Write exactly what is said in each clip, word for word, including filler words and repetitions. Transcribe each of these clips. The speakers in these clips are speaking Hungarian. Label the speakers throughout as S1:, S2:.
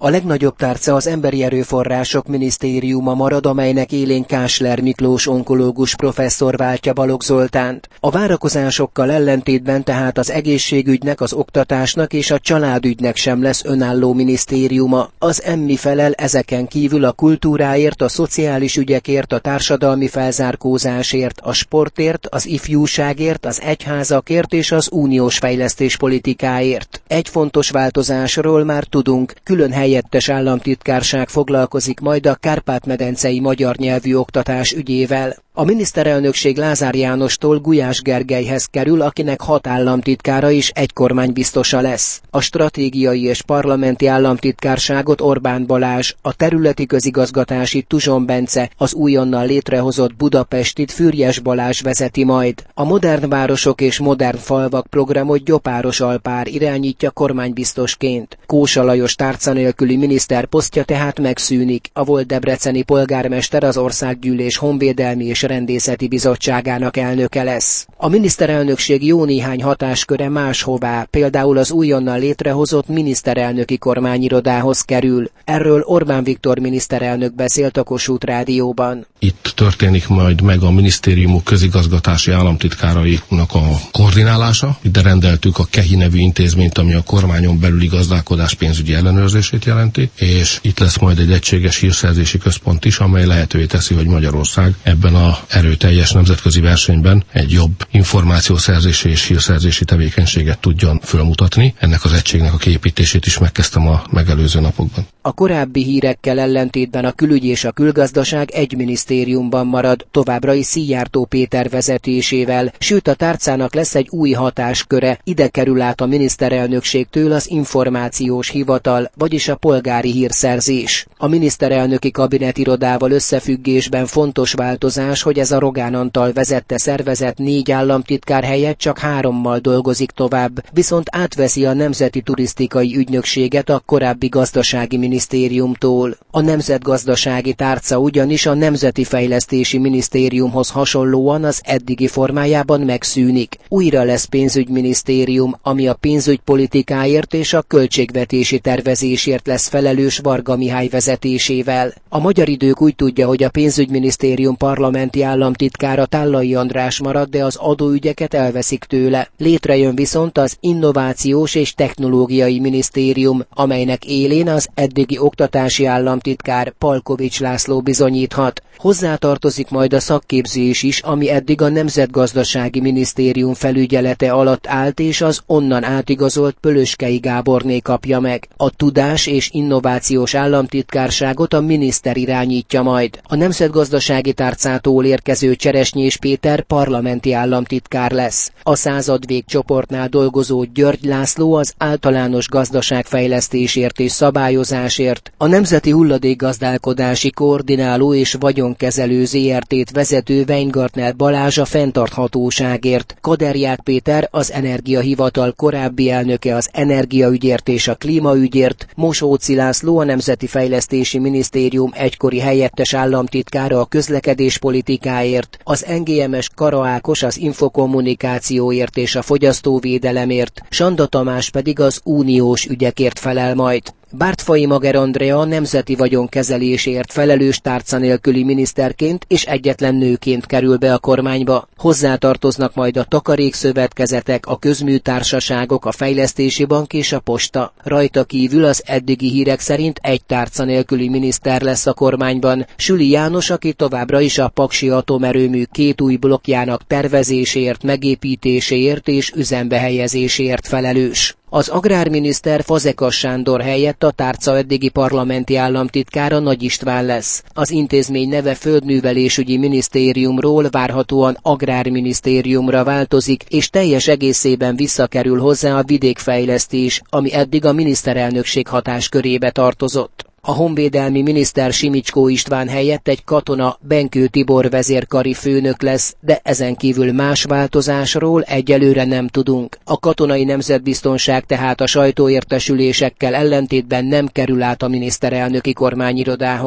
S1: A legnagyobb tárca az Emberi Erőforrások Minisztériuma marad, amelynek élén Kásler Miklós onkológus professzor váltja Balogh Zoltánt. A várakozásokkal ellentétben tehát az egészségügynek, az oktatásnak és a családügynek sem lesz önálló minisztériuma. Az emmi felel ezeken kívül a kultúráért, a szociális ügyekért, a társadalmi felzárkózásért, a sportért, az ifjúságért, az egyházakért és az uniós fejlesztéspolitikáért. Egy fontos változásról már tudunk, külön helyettes államtitkárság foglalkozik majd a kárpát-medencei magyar nyelvű oktatás ügyével. A miniszterelnökség Lázár Jánostól Gulyás Gergelyhez kerül, akinek hat államtitkára és egy kormánybiztosa lesz. A stratégiai és parlamenti államtitkárságot Orbán Balázs, a területi közigazgatási Tuzson Bence, az újonnan létrehozott Budapestit Füriyes Balázs vezeti majd. A Modern Városok és Modern Falvak programot Gyopáros Alpár irányítja kormánybiztosként. Kósa Lajos tárca nélküli miniszter posztja tehát megszűnik. A volt debreceni polgármester az Országgyűlés Honvédelmi és Rendészeti Bizottságának elnöke lesz. A miniszterelnökség jó néhány hatásköre máshová, például az újonnan létrehozott miniszterelnöki kormányirodához kerül. Erről Orbán Viktor miniszterelnök beszélt a Kossuth Rádióban.
S2: Itt történik majd meg a minisztériumok közigazgatási államtitkárainak a koordinálása. Ide rendeltük a KEHI nevű intézményt, ami a kormányon belüli gazdálkodás pénzügyi ellenőrzését jelenti, és itt lesz majd egy egységes hírszerzési központ is, amely lehetővé teszi, hogy Magyarország ebben a erőteljes nemzetközi versenyben egy jobb információszerzési és hírszerzési tevékenységet tudjon fölmutatni. Ennek az egységnek a kiépítését is megkezdtem a megelőző napokban.
S1: A korábbi hírekkel ellentétben a külügy és a külgazdaság egy minisztériumban marad, továbbra is Szijjártó Péter vezetésével, sőt a tárcának lesz egy új hatásköre, ide kerül át a miniszterelnökségtől az információs hivatal, vagyis a polgári hírszerzés. A miniszterelnöki kabinetirodával összefüggésben fontos változás, hogy ez a Rogán Antal vezette szervezet négy államtitkár helyett csak hárommal dolgozik tovább, viszont átveszi a Nemzeti Turisztikai Ügynökséget a korábbi gazdasági minisztériumtól. A nemzetgazdasági tárca ugyanis a Nemzeti Fejlesztési Minisztériumhoz hasonlóan az eddigi formájában megszűnik. Újra lesz pénzügyminisztérium, ami a pénzügypolitikáért és a költségvetési tervezésért lesz felelős Varga Mihály vezetésével. A Magyar Idők úgy tudja, hogy a pénzügyminisztérium parlamenti államtitkára Tállai András marad, de az adóügyeket elveszik tőle. Létrejön viszont az Innovációs és Technológiai Minisztérium, amelynek élén az eddigi oktatási államtitkár Palkovics László bizonyíthat. Hozzátartozik majd a szakképzés is, ami eddig a Nemzetgazdasági Minisztérium felügyelete alatt állt, és az onnan átigazolt Pölöskei Gáborné kapja meg. A Tudás és Innovációs Államtitkárságot a miniszter irányítja majd. A Nemzetgazdasági tárcától érkező Cseresnyés Péter parlamenti államtitkár lesz. A Századvég csoportnál dolgozó György László az általános gazdaságfejlesztésért és szabályozásért, a Nemzeti Hulladékgazdálkodási Koordináló és Vagyonkezelő zé er té-t vezető Weingartner Balázs a fenntarthatóságért, Kaderják Péter az Energiahivatal korábbi elnöke az energiaügyért és a klímaügyért, Mosóci László a Nemzeti Fejlesztési Minisztérium egykori helyettes államtitkára a közlekedéspolitikáért, az en gé em es Kara Ákos az infokommunikációért és a fogyasztóvédelemért, Sanda Tamás pedig az uniós ügyekért felel majd. Bártfai Mager Andrea a nemzeti vagyonkezelésért felelős tárca nélküli miniszterként és egyetlen nőként kerül be a kormányba. Hozzátartoznak majd a takarékszövetkezetek, a közműtársaságok, a fejlesztési bank és a posta. Rajta kívül az eddigi hírek szerint egy tárca nélküli miniszter lesz a kormányban, Süli János, aki továbbra is a paksi atomerőmű két új blokkjának tervezéséért, megépítéséért és üzembe helyezéséért felelős. Az agrárminiszter Fazekas Sándor helyett a tárca eddigi parlamenti államtitkára Nagy István lesz. Az intézmény neve Földművelésügyi Minisztériumról várhatóan Agrárminisztériumra változik, és teljes egészében visszakerül hozzá a vidékfejlesztés, ami eddig a miniszterelnökség hatáskörébe tartozott. A honvédelmi miniszter Simicskó István helyett egy katona Benkő Tibor vezérkari főnök lesz, de ezen kívül más változásról egyelőre nem tudunk. A katonai nemzetbiztonság tehát a sajtóértesülésekkel ellentétben nem kerül át a miniszterelnöki kormányirodához.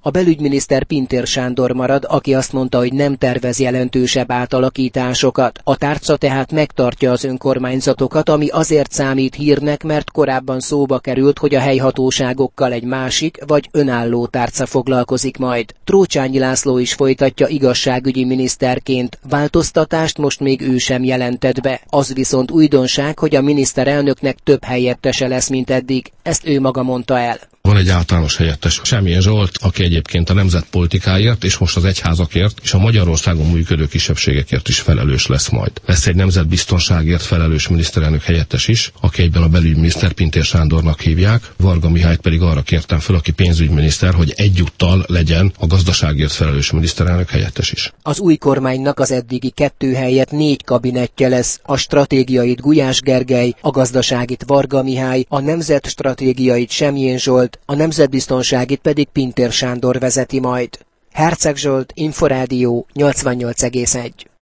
S1: A belügyminiszter Pintér Sándor marad, aki azt mondta, hogy nem tervez jelentősebb átalakításokat. A tárca tehát megtartja az önkormányzatokat, ami azért számít hírnek, mert korábban szóba került, hogy a helyhatóságokkal egy másik vagy önálló tárca foglalkozik majd. Trócsányi László is folytatja igazságügyi miniszterként. Változtatást most még ő sem jelentett be. Az viszont újdonság, hogy a miniszterelnöknek több helyettese lesz, mint eddig. Ezt ő maga mondta el.
S2: Van egy általános helyettes, Semjén Zsolt, aki egyébként a nemzetpolitikáért és most az egyházakért és a Magyarországon működő kisebbségekért is felelős lesz majd. Lesz egy nemzetbiztonságért felelős miniszterelnök helyettes is, aki egyben a belügyminiszter Pintér Sándornak hívják. Varga Mihályt pedig arra kértem fel, aki pénzügyminiszter, hogy egyúttal legyen a gazdaságért felelős miniszterelnök helyettes is.
S1: Az új kormánynak az eddigi kettő helyett négy kabinettje lesz. A stratégiait Gulyás Gergely, a gazdaságit Varga Mihály, a nemzetstratégiait Semjén Zsolt, a nemzetbiztonságit pedig Pintér Sándor vezeti majd. Herceg Zsolt, Inforádió, nyolcvannyolc egész egy.